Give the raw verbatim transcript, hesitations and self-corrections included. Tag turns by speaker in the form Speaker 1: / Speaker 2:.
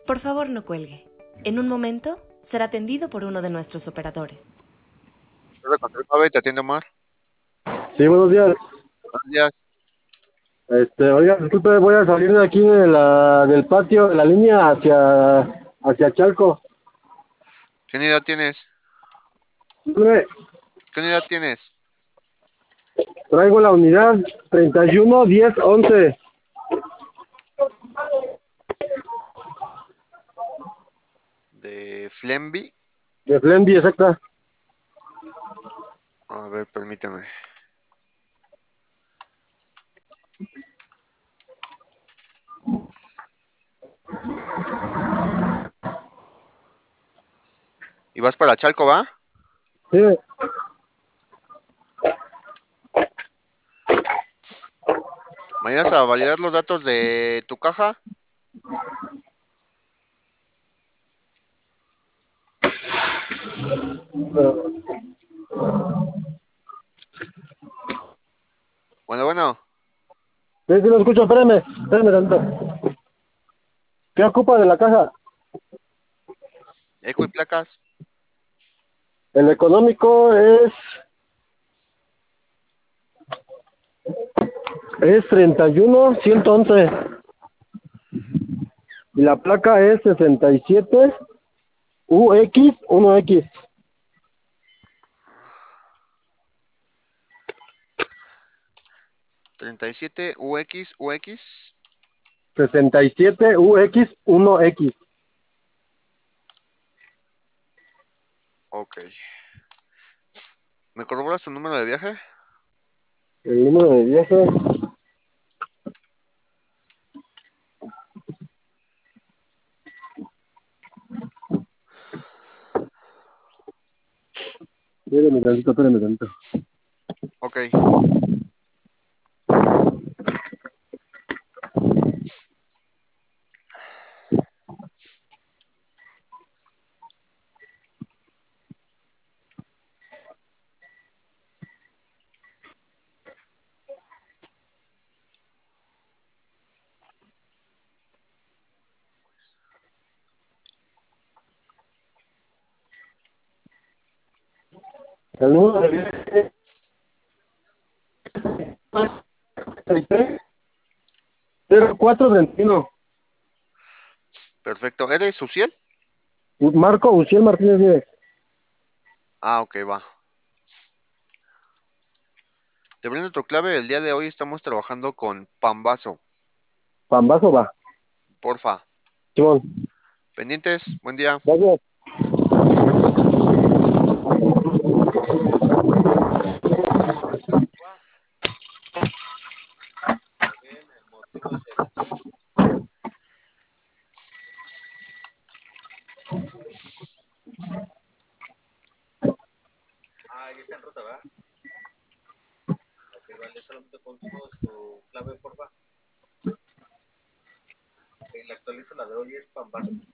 Speaker 1: Por favor, no cuelgue. En un momento será atendido por uno de nuestros operadores.
Speaker 2: Hola, Control Pave, te atiendo, Omar.
Speaker 3: Sí, buenos días.
Speaker 2: Buenos días.
Speaker 3: Este, oiga, disculpe, voy a salir de aquí de la, del patio, de la línea hacia, hacia Chalco.
Speaker 2: ¿Qué unidad tienes?
Speaker 3: Mire,
Speaker 2: ¿Qué unidad tienes?
Speaker 3: traigo la unidad treinta y uno diez once
Speaker 2: De Flemby.
Speaker 3: de Flemby, exacta.
Speaker 2: A ver, permíteme. ¿Y vas para Chalco, va?
Speaker 3: Sí,
Speaker 2: ¿Me ibas a validar los datos de tu caja?
Speaker 3: pero,
Speaker 2: Bueno, bueno.
Speaker 3: sí, sí lo escucho, espérame, espérame tantito. ¿Qué ocupa de la caja?
Speaker 2: Eco y placas.
Speaker 3: El económico es, es treinta y uno ciento once y la placa es sesenta y siete U X uno X.
Speaker 2: treinta y siete U X U X.
Speaker 3: sesenta y siete U X uno X.
Speaker 2: Ok. ¿Me corroboras tu número de viaje?
Speaker 3: El número de viaje. Espérame tantito, espérame tantito.
Speaker 2: Ok.
Speaker 3: El número de viaje es cero cuatro veintiuno.
Speaker 2: Perfecto. ¿Eres Uciel?
Speaker 3: Marco Uciel Martínez Díez.
Speaker 2: Ah, ok, va. Te brindo tu clave. El día de hoy estamos trabajando con Pambazo.
Speaker 3: Pambazo va.
Speaker 2: Porfa.
Speaker 3: Simón.
Speaker 2: Pendientes. Buen día.
Speaker 3: Gracias.
Speaker 2: Bien, el motivo es el... Ah, ya está en ruta, ¿verdad? Ok, vale, solamente ponemos tu clave, porfa. Ok, la actualizo, la de hoy es Pambazo.